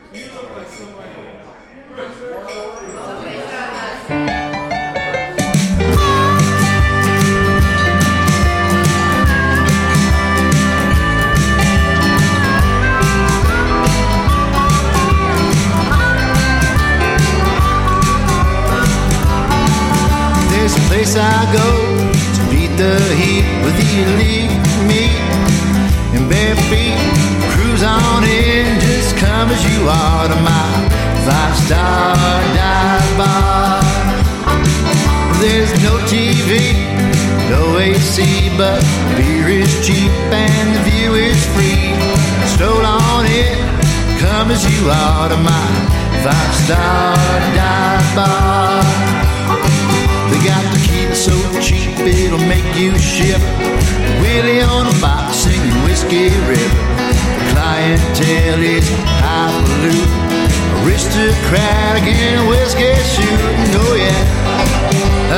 There's a place I go to beat the heat with the elite meat and bare feet. Cruise on in, just come as you are to my five-star dive bar. There's no TV, no AC, but beer is cheap and the view is free. Stroll on in, come as you are to my five-star dive bar. They got tequila so cheap it'll make you shiver. Willie on a box singing Whiskey River. The clientele is highfalutin, aristocratic in a whiskey shooting. Oh yeah,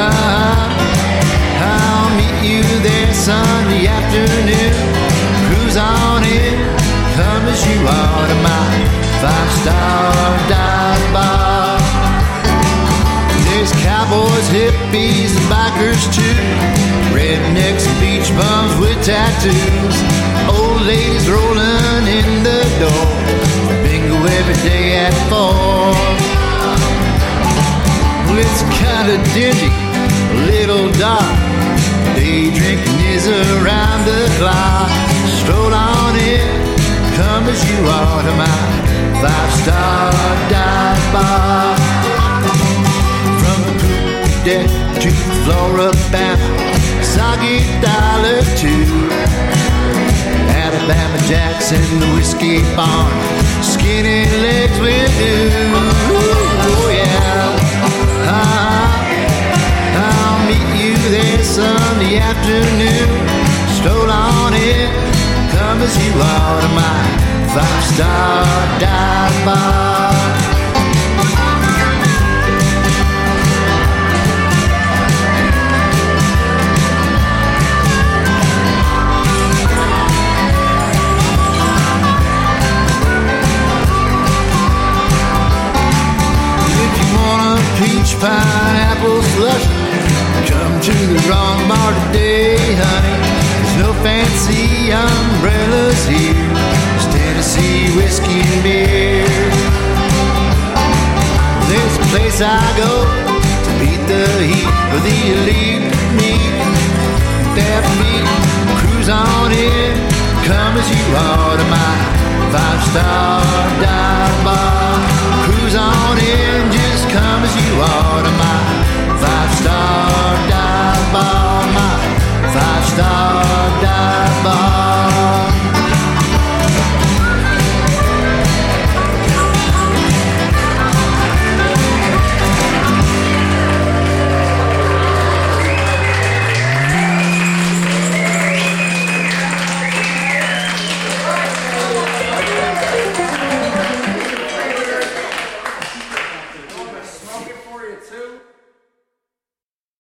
I'll meet you there Sunday afternoon. Cruise on in, come as you are to my five-star dive bar. There's cowboys, hippies, and bikers too. Rednecks and beach bums with tattoos. Old ladies rolling in the door. Bingo every day at 4. Well, it's kinda dingy, a little dark. Day drinking is around the clock. Stroll on in, come as you are to my five-star dive bar. Deck to Floribama, soggy $1 Alabama Jacks in the whiskey barn, skinny legs will do. Oh yeah, I'll meet you there Sunday afternoon. Stroll on in, come as you are to my five-star dive bar. Peach pineapple slush, come to the wrong bar today, honey. There's no fancy umbrellas here. It's Tennessee whiskey and beer. There's a place I go to beat the heat for the elite meat. That meat, cruise on in, come as you are to my five-star dive.